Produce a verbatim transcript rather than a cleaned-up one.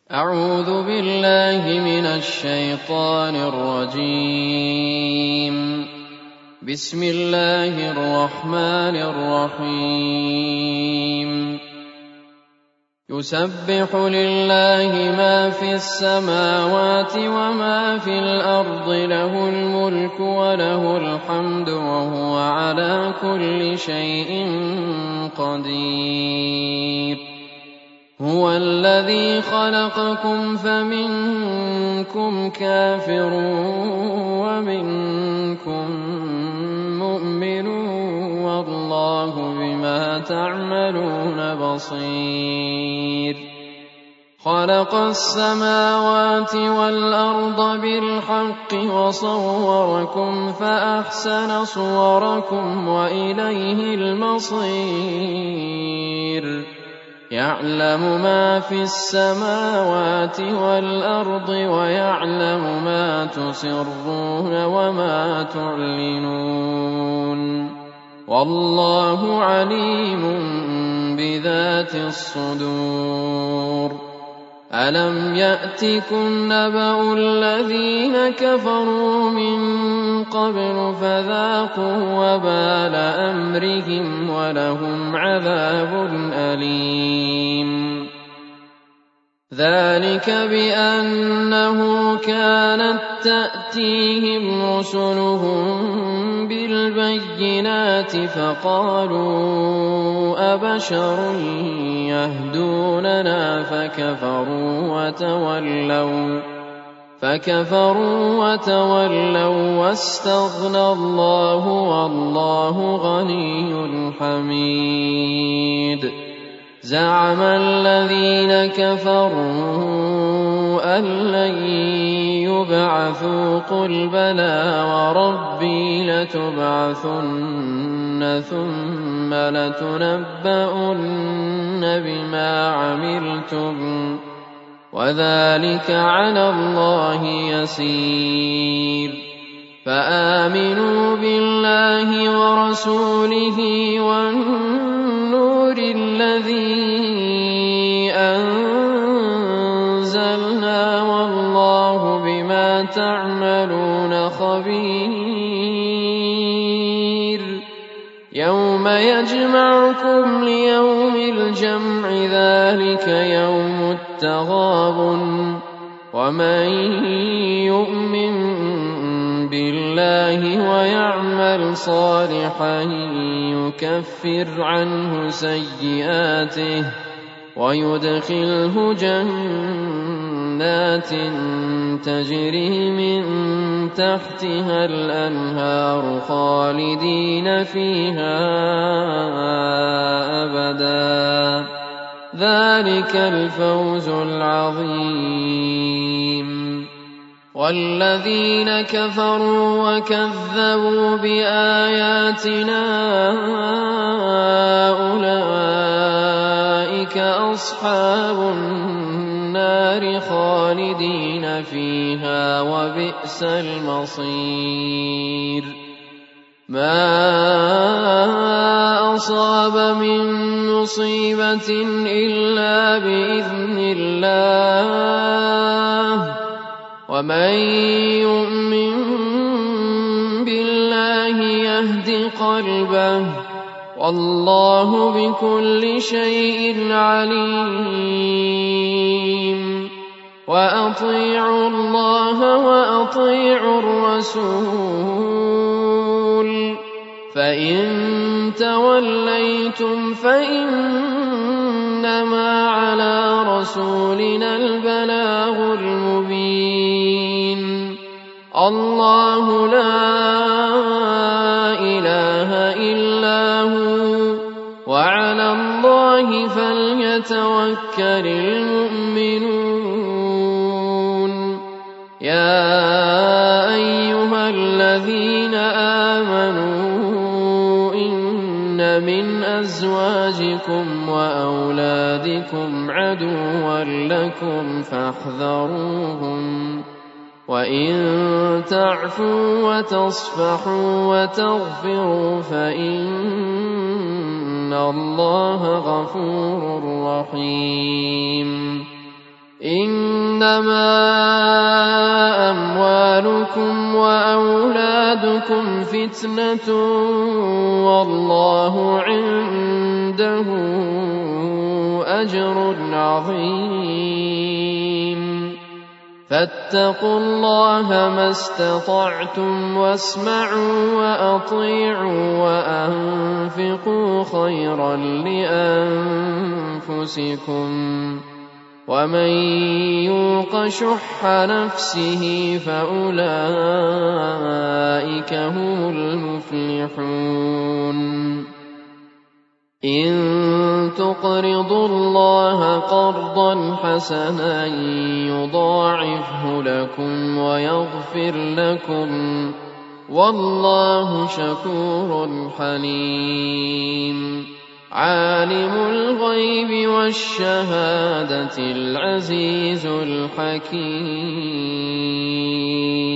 أعوذ بالله من الشيطان الرجيم. بسم الله الرحمن الرحيم. يسبح لله ما في السماوات وما في الأرض، له الملك وله الحمد وهو على كل شيء قدير. هو الذي خلقكم فمنكم كافر ومنكم مؤمن، والله بما تعملون بصير. خلق السماوات والأرض بالحق وصوركم فأحسن صوركم وإليه المصير. يعلم ما في السماوات والأرض ويعلم ما تسرون وما تعلنون، والله عليم بذات الصدور. ألم يأتكم نبأ الذين كفروا من قبل فذاقوا وبال أمرهم ولهم عذاب أليم. ذلك بأنه كانت تأتيهم رسلهم بالبينات فقالوا أبشر يهدوننا فكفروا وتولوا فكفروا وتولوا واستغنى الله والله غني حميد. زعم الذين كفروا أن لن يبعثوا قل بلى وربي لتبعثن ثم لتنبؤن بما عملتم وذلك على الله يسير. فآمنوا بالله ورسوله والنور الذي أنزلنا والله بما تعملون خبير. يوم يجمعكم ليوم الجمع ذلك يوم التغابن، ومن يؤمن بالله ويعمل صالحا يكفر عنه سيئاته ويدخله جنات تجري من تحتها الأنهار خالدين فيها أبدا، ذلك الفوز العظيم. والذين كفروا وكذبوا بآياتنا أولئك أصحاب النار خالدين فيها وبئس المصير. ما أصاب من مصيبة إلا بإذن الله، ومن يؤمن بالله يهد قلبه، والله بكل شيء عليم. وأطيعوا الله وأطيعوا الرسول، فإن توليتم فإنما على رسولنا البلاغ المبين. الله لا إله إلا هو، وعلى الله فليتوكل المؤمنون. يا أيها الذين آمنوا إن من أزواجكم وأولادكم عدوا لكم فاحذروهم، وإن تعفوا وتصفحوا وتغفروا فإن الله غفور رحيم. إنما أموالكم وأولادكم فتنة والله عنده أجر عظيم فاتقوا الله ما استطعتم واسمعوا وأطيعوا وأنفقوا خيرا لأنفسكم ومن يوق شح نفسه فأولئك هم المفلحون إن تقرضوا الله قرضا حسنا يضاعفه لكم ويغفر لكم والله شكور حليم عالم الغيب والشهادة العزيز الحكيم